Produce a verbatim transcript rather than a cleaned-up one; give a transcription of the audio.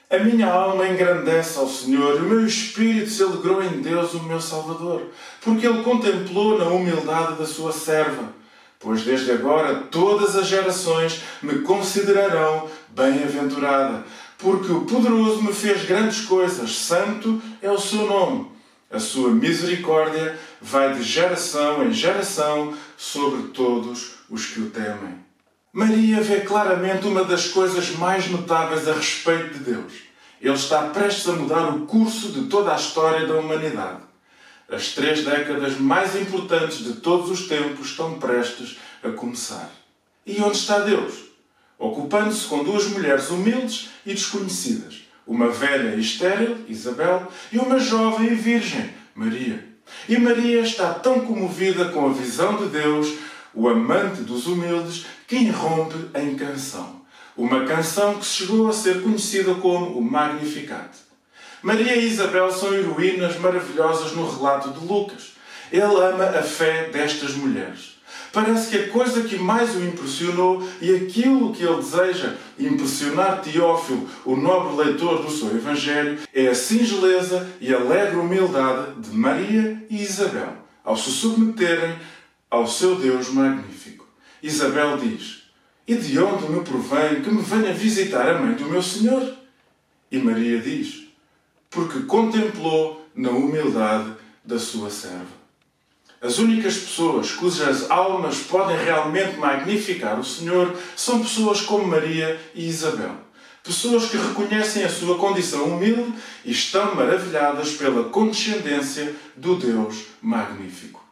A minha alma engrandece ao Senhor, e o meu espírito se alegrou em Deus, o meu Salvador, porque Ele contemplou na humildade da sua serva. Pois desde agora todas as gerações me considerarão bem-aventurada, porque o Poderoso me fez grandes coisas, santo é o seu nome. A sua misericórdia vai de geração em geração sobre todos os que o temem. Maria vê claramente uma das coisas mais notáveis a respeito de Deus. Ele está prestes a mudar o curso de toda a história da humanidade. As três décadas mais importantes de todos os tempos estão prestes a começar. E onde está Deus? Ocupando-se com duas mulheres humildes e desconhecidas. Uma velha e estéril, Isabel, e uma jovem e virgem, Maria. E Maria está tão comovida com a visão de Deus, o amante dos humildes, que irrompe em canção. Uma canção que chegou a ser conhecida como o Magnificat. Maria e Isabel são heroínas maravilhosas no relato de Lucas. Ele ama a fé destas mulheres. Parece que a coisa que mais o impressionou e aquilo que ele deseja impressionar Teófilo, o nobre leitor do seu Evangelho, é a singeleza e alegre humildade de Maria e Isabel, ao se submeterem ao seu Deus magnífico. Isabel diz: "E de onde me provém que me venha visitar a mãe do meu Senhor?" E Maria diz: "Porque contemplou na humildade da sua serva." As únicas pessoas cujas almas podem realmente magnificar o Senhor são pessoas como Maria e Isabel. Pessoas que reconhecem a sua condição humilde e estão maravilhadas pela condescendência do Deus magnífico.